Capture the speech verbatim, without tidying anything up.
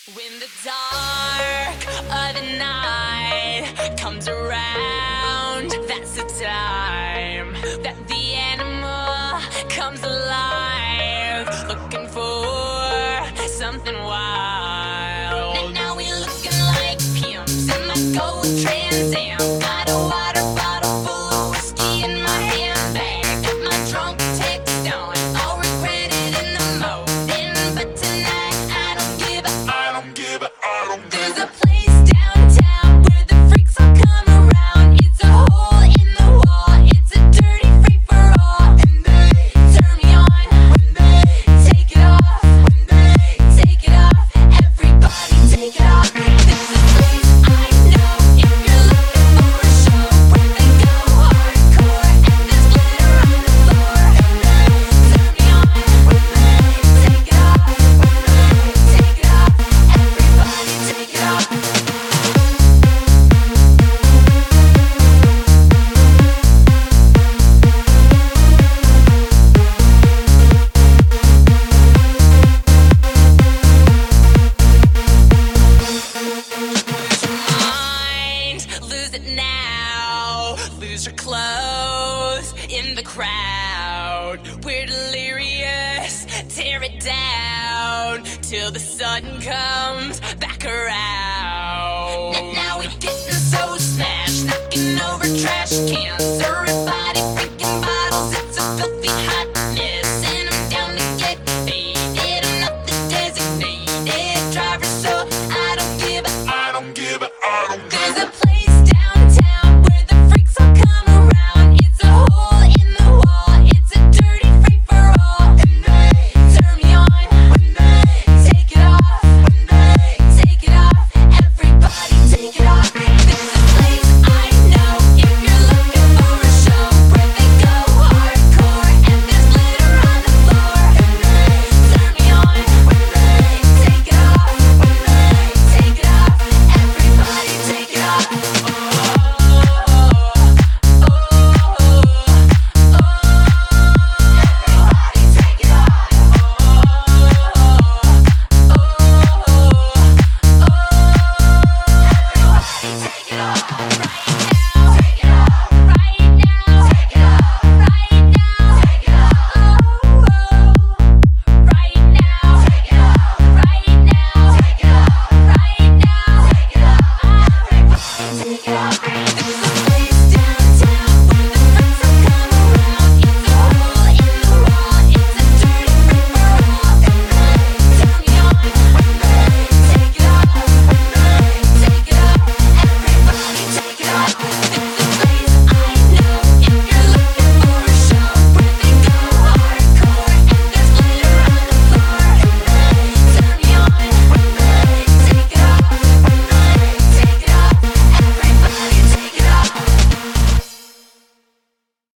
When the dark of the night comes around, that's the time that the animal comes alive, looking for something wild. And now we looking like pimps in my gold Trans Am. Got a water bottle full of whiskey in my handbag. Got my drunk text on, I'll regret it in the morning. But tonight I don't give a I don't give a I don't give a There's a place downtown where the freaks all come around. It's a hole in the wall, it's a dirty free for all. And they turn me on when they take it off. When they take it off, everybody take it off. There's a place I know if you're looking for a show where they go hardcore and there's glitter on the floor. And they turn me on when they take it off. When they take it off, everybody take it off. Mind, lose it now. Lose your clothes in the crowd. We're delirious, tear it down till the sun comes back around.